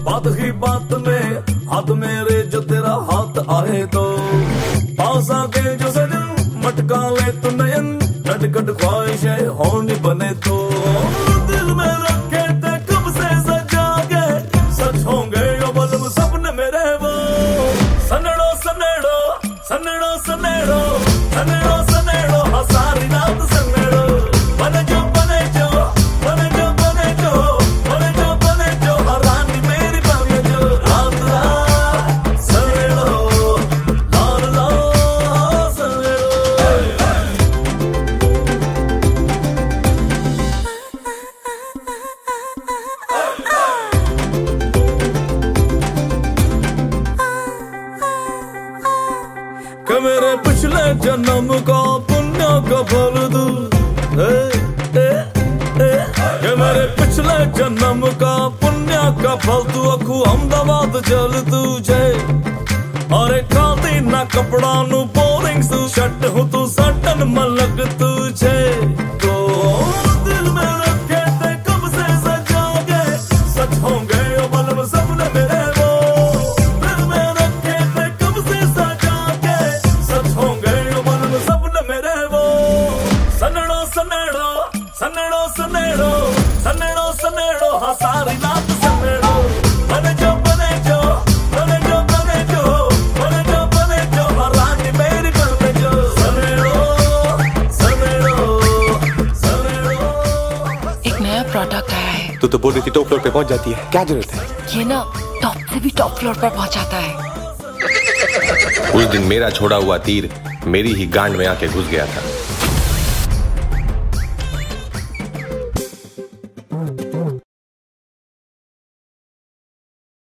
बात ही बात में हाथ मेरे जो तेरा हाथ आए तो पास आके जो सजन मटका ले तो नयन नटखट ख्वाहिशें होनी बने तो दिल में रखे थे कब से सजा के सच होंगे यो बलम सपने मेरे वो सनेड़ो सनेड़ो सनेड़ो सनेड़ो सनेड़ो सनेड़ो हाँ सारी रात सनेड़ो बने जो बने जो बने जो बने जो बने जो बने जो हाँ रानी मेरी बने जो रात रात सनेड़ो लाल लाल सनेड़ो कि मेरे पिछले जन्म का पुण्य का फल दू कि मेरे पिछले जन्म का पुण्य का फल तू अखू अहमदाबाद चल तुझे अरे खाती ना कपड़ा नु बोरिंग सू शट हूँ तू सटन मलक तुझे तो दिल में रखे थे कब से सजा के सच होंगे यो बलम सपने मेरे वो दिल में रखे थे कब से सजा के सच होंगे यो बलम सपने मेरे वो सनेड़ो सनेड़ो सनेड़ो सनेड़ो सनेड़ो सनेड़ो हाँ सारी रात सनेड़ो बने जो बने जो बने जो बने जो बने जो बने जो हाँ रानी मेरी बने जो सनेड़ो सनेड़ो सनेड़ो। एक नया प्रोडक्ट आया है। तू तो बोल रही थी टॉप फ्लोर पे पहुंच जाती है, क्या जरूरत है? ये ना टॉप से भी टॉप फ्लोर पर पहुंच जाता है। उस दिन मेरा छोड़ा हुआ तीर मेरी ही गांड में आके घुस गया था।